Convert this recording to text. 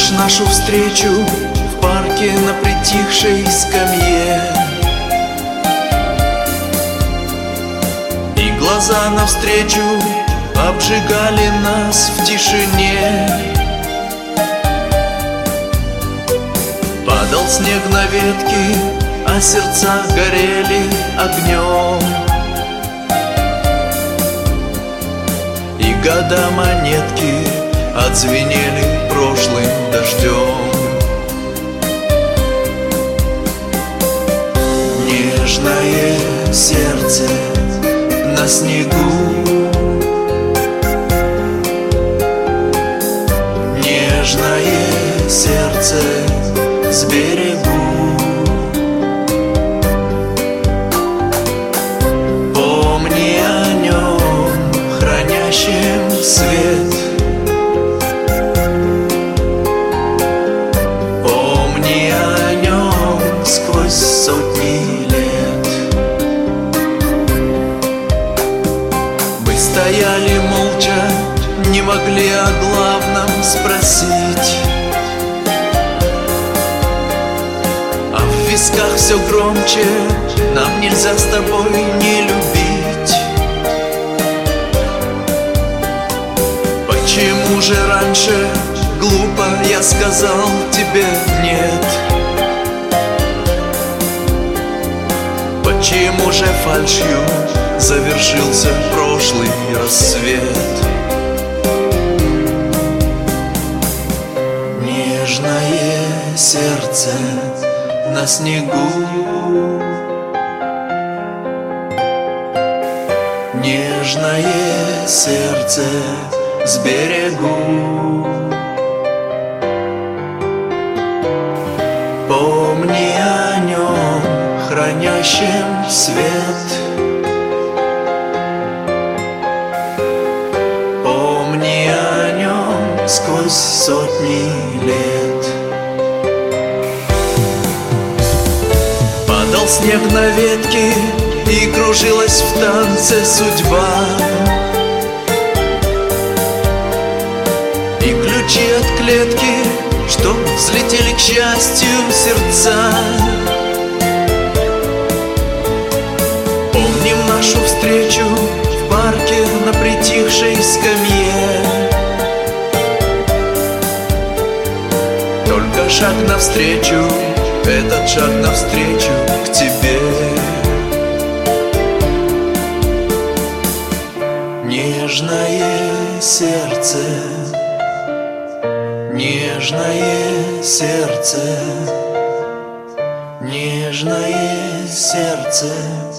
Помнишь нашу встречу в парке на притихшей скамье? И глаза навстречу обжигали нас в тишине. Падал снег на ветки, а сердца горели огнем. И года монетки отзвенели прошлым дождем. Нежное сердце на снегу, нежное сердце с берегу. Помни о нем, хранящем свет. Помни о нем сквозь сотни лет. Мы стояли молча, не могли о главном спросить. А в висках все громче: нам нельзя с тобой не любить. Почему же раньше глупо я сказал тебе нет? Почему же фальшью завершился прошлый рассвет? Нежное сердце на снегу, нежное сердце с берегу. Помни о нем, хранящем свет. Помни о нем сквозь сотни лет. Падал снег на ветки, и кружилась в танце судьба. И ключи от клетки, что взлетели к счастью сердца. Помним нашу встречу в парке на притихшей скамье. Только шаг навстречу, этот шаг навстречу к тебе. Нежное сердце, нежное сердце, нежное сердце.